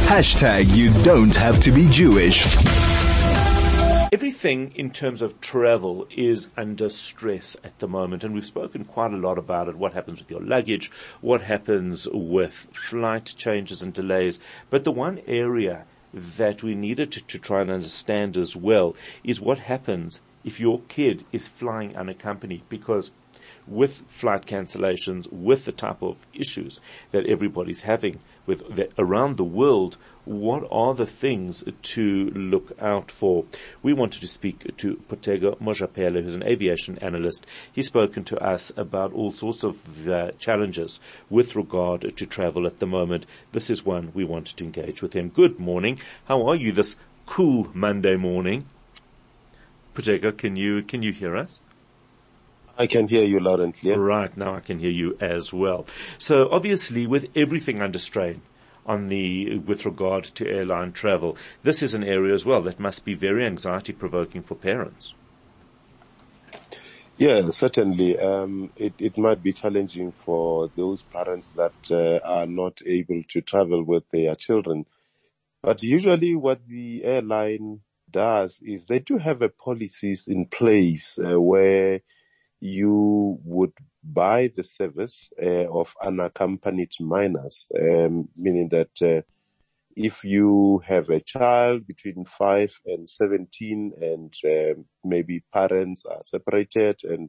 Hashtag you don't have to be Jewish. Everything in terms of travel is under stress at the moment, and we've spoken quite a lot about it. What happens with your luggage, what happens with flight changes and delays. But the one area that we needed to try and understand as well is what happens if your kid is flying unaccompanied, because with flight cancellations, with the type of issues that everybody's having around the world, what are the things to look out for? We wanted to speak to Potego Mojapelo, who's an aviation analyst. He's spoken to us about all sorts of challenges with regard to travel at the moment. This is one we wanted to engage with him. Good morning. How are you this cool Monday morning? Potego, can you hear us? I can hear you loud and clear. Right, now I can hear you as well. So obviously with everything under strain with regard to airline travel, this is an area as well that must be very anxiety provoking for parents. Yeah, certainly. It might be challenging for those parents that are not able to travel with their children. But usually what the airline does is they do have policies in place where you would buy the service of unaccompanied minors, meaning that if you have a child between 5 and 17 and maybe parents are separated and,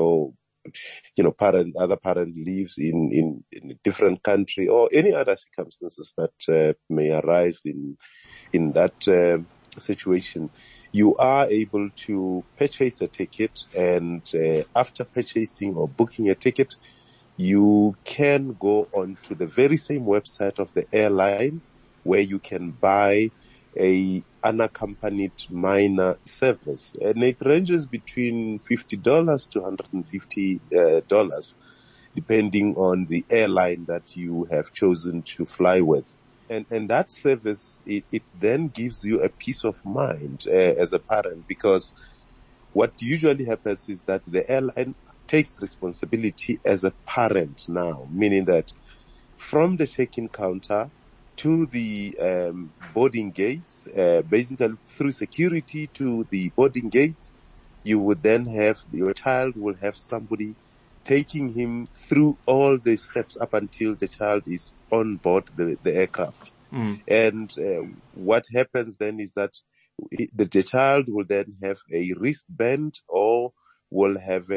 other parent lives in a different country or any other circumstances that may arise in that situation, you are able to purchase a ticket, and after purchasing or booking a ticket, you can go on to the very same website of the airline where you can buy a unaccompanied minor service. And it ranges between $50 to $150, depending on the airline that you have chosen to fly with. And that service, it then gives you a peace of mind as a parent, because what usually happens is that the airline takes responsibility as a parent now, meaning that from the check-in counter to the boarding gates, basically through security to the boarding gates, you would then have, your child will have somebody taking him through all the steps up until the child is on board the aircraft. And what happens then is that the child will then have a wristband or will have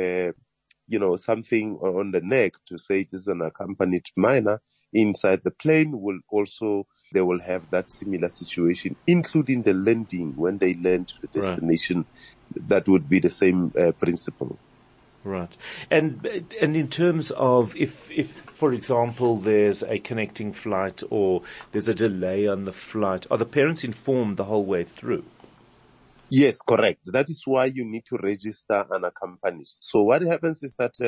something on the neck to say this is an accompanied minor. Inside the plane they will have that similar situation, including the landing when they land to the destination. Right. That would be the same principle. Right. And in terms of if, for example, there's a connecting flight or there's a delay on the flight, are the parents informed the whole way through? Yes, correct. That is why you need to register unaccompanied. So what happens is that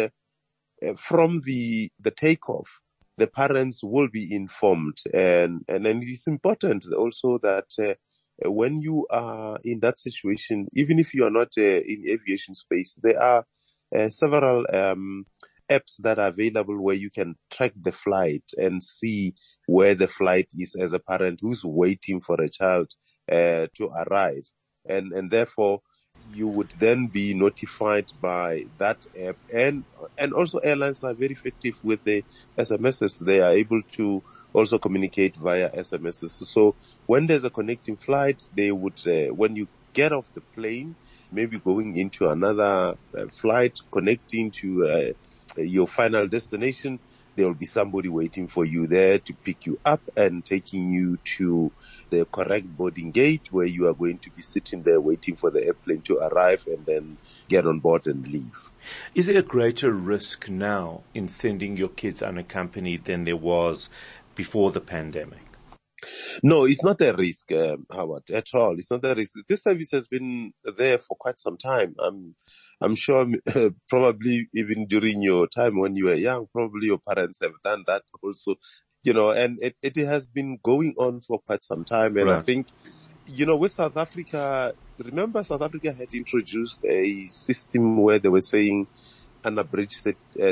from the takeoff, the parents will be informed. And it is important also that when you are in that situation, even if you are not in aviation space, there are several apps that are available where you can track the flight and see where the flight is as a parent who's waiting for a child to arrive. And therefore, you would then be notified by that app. And also airlines are very effective with the SMSs. They are able to also communicate via SMSs. So when there's a connecting flight, they would, when you get off the plane, maybe going into another flight, connecting to your final destination, there will be somebody waiting for you there to pick you up and taking you to the correct boarding gate where you are going to be sitting there waiting for the airplane to arrive and then get on board and leave. Is there a greater risk now in sending your kids unaccompanied than there was before the pandemic? No, it's not a risk, Howard, at all. It's not a risk. This service has been there for quite some time. I'm sure probably even during your time when you were young, probably your parents have done that also, and it has been going on for quite some time. And right. I think, with South Africa, remember South Africa had introduced a system where they were saying an abridged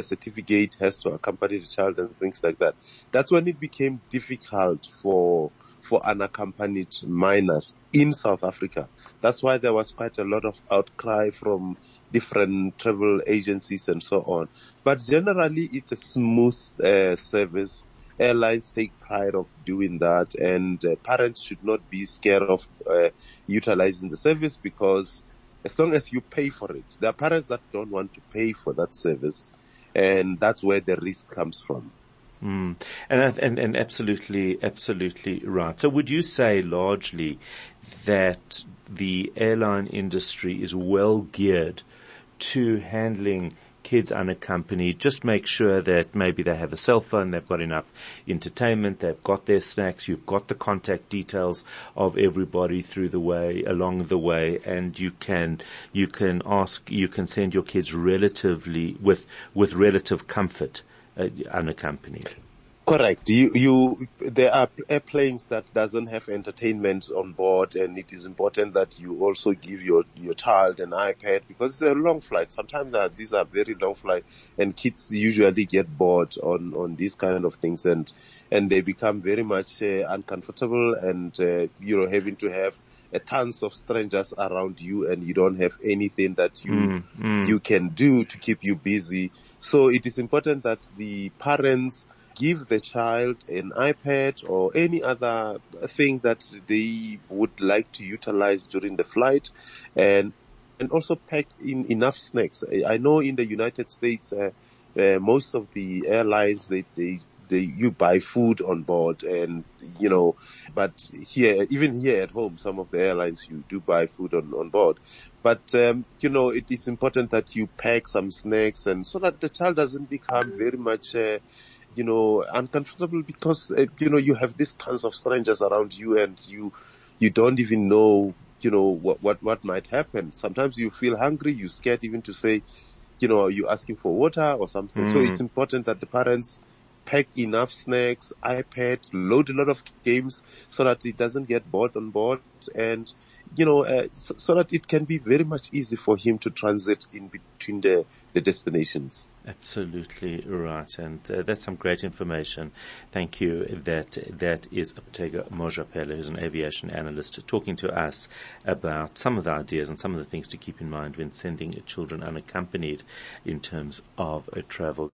certificate has to accompany the child and things like that. That's when it became difficult for for unaccompanied minors in South Africa. That's why there was quite a lot of outcry from different travel agencies and so on. But generally, it's a smooth service. Airlines take pride of doing that, and parents should not be scared of utilizing the service, because as long as you pay for it, there are parents that don't want to pay for that service, and that's where the risk comes from. And absolutely right. So would you say largely that the airline industry is well geared to handling kids unaccompanied? Just make sure that maybe they have a cell phone, they've got enough entertainment, they've got their snacks, you've got the contact details of everybody along the way, and you can send your kids relatively with relative comfort, unaccompanied. Correct. There are airplanes that doesn't have entertainment on board, and it is important that you also give your child an iPad, because it's a long flight. Sometimes these are very long flights, and kids usually get bored on these kind of things, and they become very much uncomfortable, and having to have tons of strangers around you, and you don't have anything that you can do to keep you busy. So it is important that the parents give the child an iPad or any other thing that they would like to utilize during the flight, and also pack in enough snacks. I know in the United States, most of the airlines, you buy food on board, and but even here at home, some of the airlines, you do buy food on board. But it is important that you pack some snacks, and so that the child doesn't become very much uncomfortable, because you have these tons of strangers around you, and you don't even know what might happen. Sometimes you feel hungry, you're scared even to say, you're asking for water or something. So it's important that the parents pack enough snacks, iPad, load a lot of games, so that it doesn't get bored on board, and so that it can be very much easy for him to transit in between the destinations. Absolutely right, and that's some great information. Thank you. That is Aptega Mojapelo, who's an aviation analyst, talking to us about some of the ideas and some of the things to keep in mind when sending children unaccompanied in terms of travel.